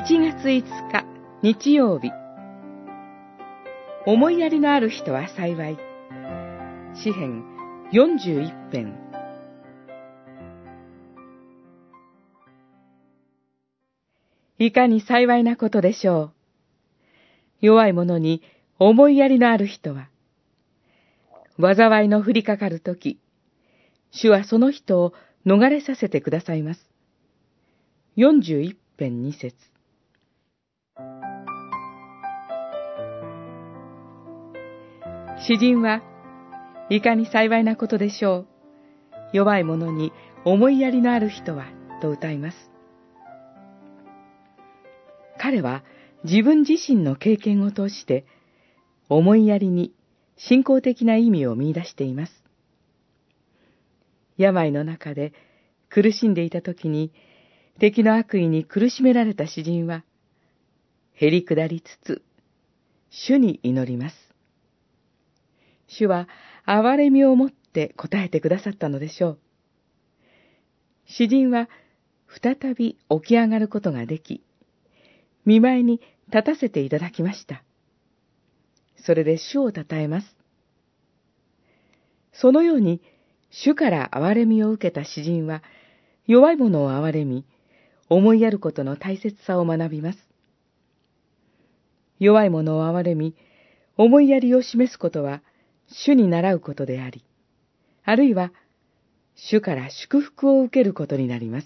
1月5日日曜日。思いやりのある人は幸い。詩編41編。いかに幸いなことでしょう。弱い者に思いやりのある人は、災いの降りかかるとき、主はその人を逃れさせてくださいます。41編2節。詩人はいかに幸いなことでしょう。弱い者に思いやりのある人は、と歌います。彼は自分自身の経験を通して、思いやりに信仰的な意味を見出しています。病の中で苦しんでいた時に、敵の悪意に苦しめられた詩人は、へりくだりつつ、主に祈ります。主は憐れみをもって答えてくださったのでしょう。詩人は再び起き上がることができ、見舞いに立たせていただきました。それで主をたたえます。そのように主から憐れみを受けた詩人は、弱い者を憐れみ、思いやることの大切さを学びます。弱い者を憐れみ、思いやりを示すことは、主に倣うことであり、あるいは、主から祝福を受けることになります。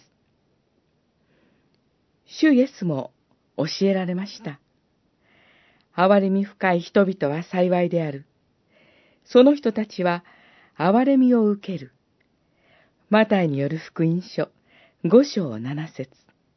主イエスも教えられました。憐れみ深い人々は幸いである。その人たちは憐れみを受ける。マタイによる福音書5章7節。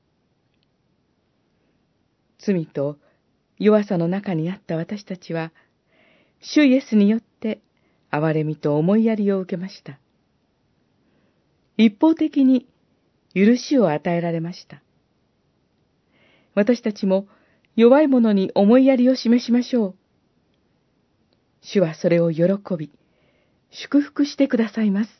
罪と弱さの中にあった私たちは、主イエスによって憐れみと思いやりを受けました。一方的に許しを与えられました。私たちも弱い者に思いやりを示しましょう。主はそれを喜び、祝福してくださいます。